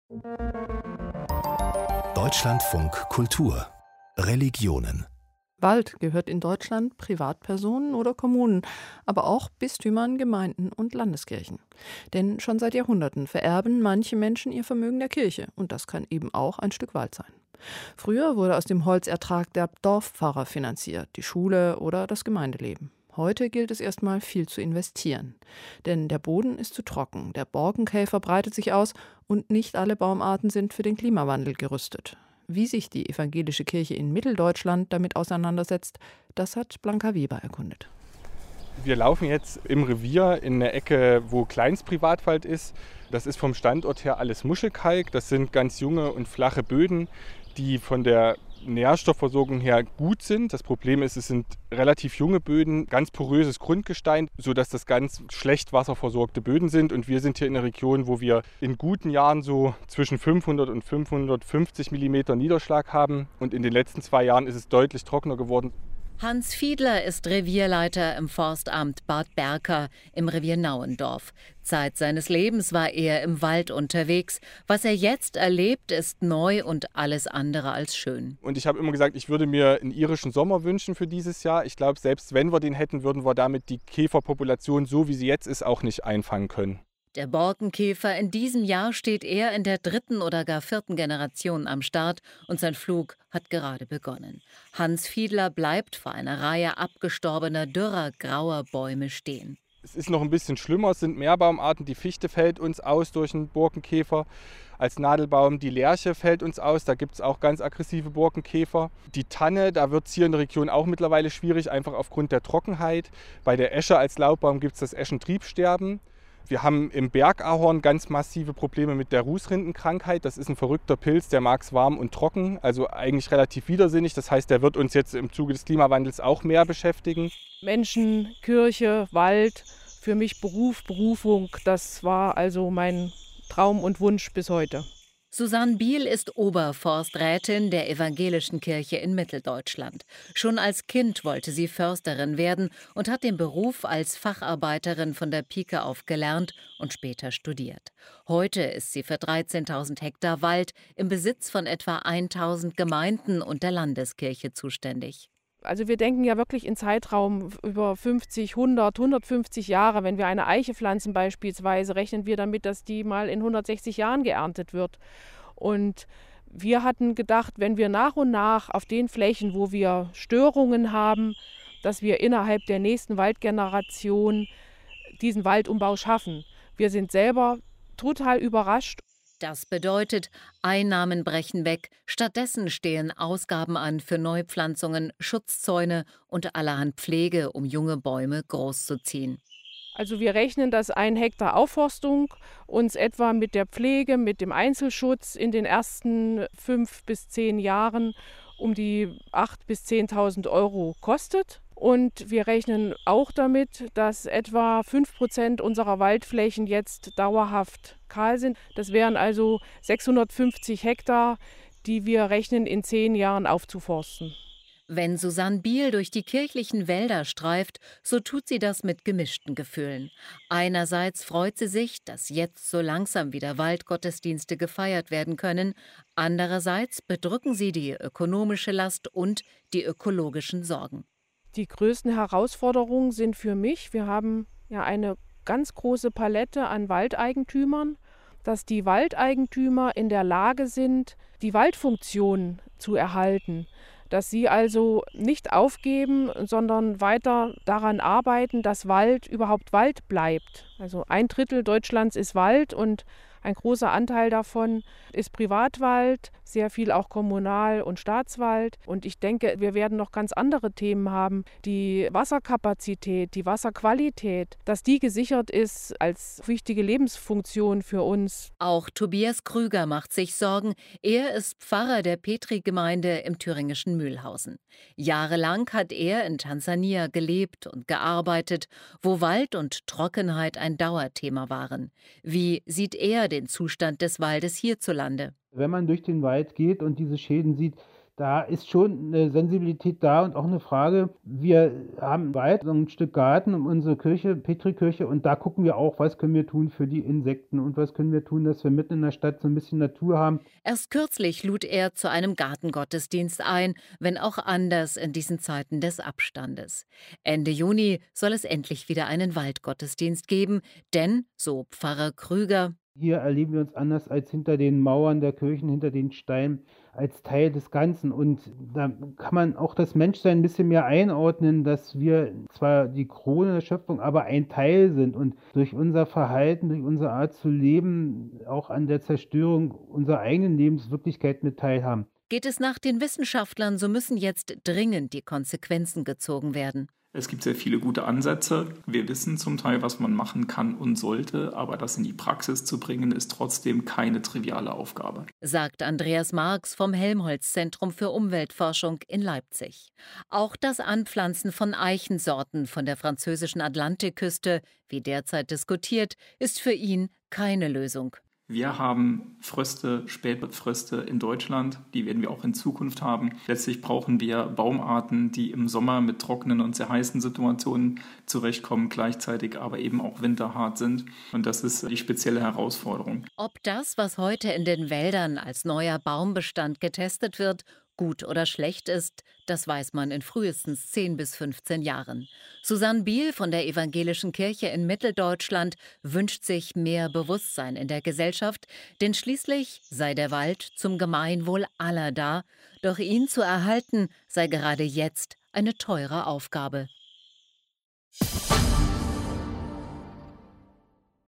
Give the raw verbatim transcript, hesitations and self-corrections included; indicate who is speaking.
Speaker 1: Deutschlandfunk Kultur Religionen.
Speaker 2: Wald gehört in Deutschland Privatpersonen oder Kommunen, aber auch Bistümern, Gemeinden und Landeskirchen. Denn schon seit Jahrhunderten vererben manche Menschen ihr Vermögen der Kirche und das kann eben auch ein Stück Wald sein. Früher wurde aus dem Holzertrag der Dorfpfarrer finanziert, die Schule oder das Gemeindeleben. Heute gilt es erstmal viel zu investieren. Denn der Boden ist zu trocken, der Borkenkäfer breitet sich aus und nicht alle Baumarten sind für den Klimawandel gerüstet. Wie sich die evangelische Kirche in Mitteldeutschland damit auseinandersetzt, das hat Blanca Weber erkundet.
Speaker 3: Wir laufen jetzt im Revier in eine Ecke, wo Kleinstprivatwald ist. Das ist vom Standort her alles Muschelkalk. Das sind ganz junge und flache Böden, die von der Nährstoffversorgung her gut sind. Das Problem ist, es sind relativ junge Böden, ganz poröses Grundgestein, sodass das ganz schlecht wasserversorgte Böden sind. Und wir sind hier in einer Region, wo wir in guten Jahren so zwischen fünfhundert und fünfhundertfünfzig Millimeter Niederschlag haben. Und in den letzten zwei Jahren ist es deutlich trockener geworden.
Speaker 4: Hans Fiedler ist Revierleiter im Forstamt Bad Berka im Revier Nauendorf. Zeit seines Lebens war er im Wald unterwegs. Was er jetzt erlebt, ist neu und alles andere als schön.
Speaker 3: Und ich habe immer gesagt, ich würde mir einen irischen Sommer wünschen für dieses Jahr. Ich glaube, selbst wenn wir den hätten, würden wir damit die Käferpopulation, so wie sie jetzt ist, auch nicht einfangen können.
Speaker 4: Der Borkenkäfer, in diesem Jahr steht er in der dritten oder gar vierten Generation am Start und sein Flug hat gerade begonnen. Hans Fiedler bleibt vor einer Reihe abgestorbener, dürrer, grauer Bäume stehen.
Speaker 3: Es ist noch ein bisschen schlimmer, es sind Meerbaumarten. Die Fichte fällt uns aus durch einen Borkenkäfer. Als Nadelbaum die Lärche fällt uns aus, da gibt es auch ganz aggressive Borkenkäfer. Die Tanne, da wird es hier in der Region auch mittlerweile schwierig, einfach aufgrund der Trockenheit. Bei der Esche als Laubbaum gibt es das Eschentriebsterben. Wir haben im Bergahorn ganz massive Probleme mit der Rußrindenkrankheit. Das ist ein verrückter Pilz, der mag es warm und trocken, also eigentlich relativ widersinnig. Das heißt, der wird uns jetzt im Zuge des Klimawandels auch mehr beschäftigen.
Speaker 5: Menschen, Kirche, Wald, für mich Beruf, Berufung, das war also mein Traum und Wunsch bis heute.
Speaker 4: Susanne Biel ist Oberforsträtin der Evangelischen Kirche in Mitteldeutschland. Schon als Kind wollte sie Försterin werden und hat den Beruf als Facharbeiterin von der Pike auf gelernt und später studiert. Heute ist sie für dreizehntausend Hektar Wald im Besitz von etwa tausend Gemeinden und der Landeskirche zuständig.
Speaker 5: Also wir denken ja wirklich in Zeitraum über fünfzig, hundert, hundertfünfzig Jahre. Wenn wir eine Eiche pflanzen beispielsweise, rechnen wir damit, dass die mal in hundertsechzig Jahren geerntet wird. Und wir hatten gedacht, wenn wir nach und nach auf den Flächen, wo wir Störungen haben, dass wir innerhalb der nächsten Waldgeneration diesen Waldumbau schaffen. Wir sind selber total überrascht.
Speaker 4: Das bedeutet, Einnahmen brechen weg, stattdessen stehen Ausgaben an für Neupflanzungen, Schutzzäune und allerhand Pflege, um junge Bäume großzuziehen.
Speaker 5: Also wir rechnen, dass ein Hektar Aufforstung uns etwa mit der Pflege, mit dem Einzelschutz in den ersten fünf bis zehn Jahren um die achttausend bis zehntausend Euro kostet. Und wir rechnen auch damit, dass etwa fünf Prozent unserer Waldflächen jetzt dauerhaft kahl sind. Das wären also sechshundertfünfzig Hektar, die wir rechnen, in zehn Jahren aufzuforsten.
Speaker 4: Wenn Susanne Biel durch die kirchlichen Wälder streift, so tut sie das mit gemischten Gefühlen. Einerseits freut sie sich, dass jetzt so langsam wieder Waldgottesdienste gefeiert werden können. Andererseits bedrücken sie die ökonomische Last und die ökologischen Sorgen.
Speaker 5: Die größten Herausforderungen sind für mich, wir haben ja eine ganz große Palette an Waldeigentümern, dass die Waldeigentümer in der Lage sind, die Waldfunktion zu erhalten. Dass sie also nicht aufgeben, sondern weiter daran arbeiten, dass Wald überhaupt Wald bleibt. Also ein Drittel Deutschlands ist Wald und ein großer Anteil davon ist Privatwald, sehr viel auch Kommunal- und Staatswald. Und ich denke, wir werden noch ganz andere Themen haben. Die Wasserkapazität, die Wasserqualität, dass die gesichert ist als wichtige Lebensfunktion für uns.
Speaker 4: Auch Tobias Krüger macht sich Sorgen. Er ist Pfarrer der Petri-Gemeinde im thüringischen Mühlhausen. Jahrelang hat er in Tansania gelebt und gearbeitet, wo Wald und Trockenheit ein Dauerthema waren. Wie sieht er den Zustand des Waldes hierzulande?
Speaker 6: Wenn man durch den Wald geht und diese Schäden sieht, Da ist schon eine Sensibilität da und auch eine Frage. Wir haben weit so ein Stück Garten um unsere Kirche, Petrikirche, und da gucken wir auch, was können wir tun für die Insekten und was können wir tun, dass wir mitten in der Stadt so ein bisschen Natur haben.
Speaker 4: Erst kürzlich lud er zu einem Gartengottesdienst ein, wenn auch anders in diesen Zeiten des Abstandes. Ende Juni soll es endlich wieder einen Waldgottesdienst geben, denn, so Pfarrer Krüger,
Speaker 6: hier erleben wir uns anders als hinter den Mauern der Kirchen, hinter den Steinen, als Teil des Ganzen. Und da kann man auch das Menschsein ein bisschen mehr einordnen, dass wir zwar die Krone der Schöpfung, aber ein Teil sind und durch unser Verhalten, durch unsere Art zu leben, auch an der Zerstörung unserer eigenen Lebenswirklichkeit mit teilhaben.
Speaker 4: Geht es nach den Wissenschaftlern, so müssen jetzt dringend die Konsequenzen gezogen werden.
Speaker 7: Es gibt sehr viele gute Ansätze. Wir wissen zum Teil, was man machen kann und sollte, aber das in die Praxis zu bringen, ist trotzdem keine triviale Aufgabe,
Speaker 4: sagt Andreas Marx vom Helmholtz-Zentrum für Umweltforschung in Leipzig. Auch das Anpflanzen von Eichensorten von der französischen Atlantikküste, wie derzeit diskutiert, ist für ihn keine Lösung.
Speaker 7: Wir haben Fröste, Spätfröste in Deutschland, die werden wir auch in Zukunft haben. Letztlich brauchen wir Baumarten, die im Sommer mit trockenen und sehr heißen Situationen zurechtkommen, gleichzeitig aber eben auch winterhart sind. Und das ist die spezielle Herausforderung.
Speaker 4: Ob das, was heute in den Wäldern als neuer Baumbestand getestet wird, gut oder schlecht ist, das weiß man in frühestens zehn bis fünfzehn Jahren. Susanne Biel von der Evangelischen Kirche in Mitteldeutschland wünscht sich mehr Bewusstsein in der Gesellschaft, denn schließlich sei der Wald zum Gemeinwohl aller da, doch ihn zu erhalten sei gerade jetzt eine teure Aufgabe.